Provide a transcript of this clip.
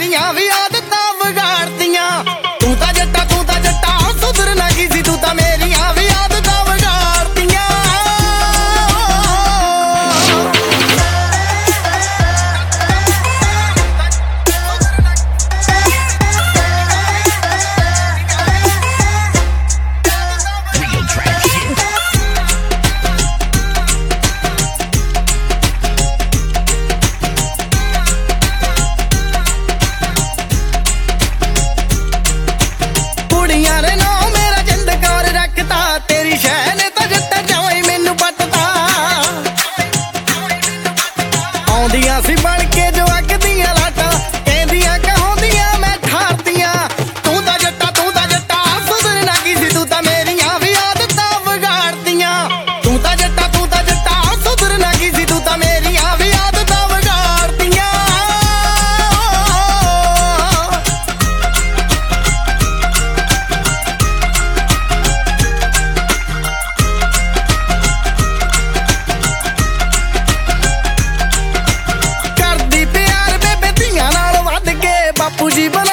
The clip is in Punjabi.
ਮੇਰੀਆਂ ਵੀ ਆਦਤਾਂ ਵਿਗਾੜਤੀਆਂ। ਤੂੰ ਤਾਂ ਜੱਟਾ ਸੁਧਰਨਾ ਕੀ ਸੀ, ਤੂੰ ਤਾਂ ਮੇਰੀਆਂ ਵੀ ਆਦਤਾਂ ਵਿਗਾੜਤੀਆਂ। ਕੁੜੀਆਂ ਨੇ ਨਾ ਮੇਰਾ ਜਿੰਦ ਕਰ ਰੱਖਤਾ, ਤੇਰੀ ਸ਼ਹਿ ਨੇ ਤਾਂ ਜੱਟਾ ਜਵਾਂ ਹੀ ਮੈਨੂੰ ਪੱਟਤਾ। ਆਉਂਦੀਆਂ ਸੀ ਬਣ ਕੇ ਜੋ ਅੱਗ ਦੀਆਂ ਲਾਟਾਂ, ਕਹਿੰਦੀਆਂ ਕਹਾਉਂਦੀਆਂ ਮੈਂ ਠਾਰਤੀਆਂ। ਤੂੰ ਤਾਂ ਜੱਟਾ ਸੁਧਰਨਾ ਕੀ ਸੀ, ਤੂੰ ਤਾਂ ਮੇਰੀਆਂ ਵੀ ਆਦਤਾਂ ਵਿਗਾੜਤੀਆਂ। ਤੂੰ ਤਾਂ ਜੱਟਾ ਸੁਧਰਨਾ ਕੀ ਸੀ, ਤੂੰ ਤਾਂ ਮੇਰੀਆਂ ਵੀ ਆਦਤਾਂ ਵਿਗਾੜਤੀਆਂ। ਕਰਦੀ ਪਿਆਰ ਬੇਬੇ ਧੀਆਂ ਨਾਲ ਵੱਧ ਕੇ, ਬਾਪੂ ਜੀ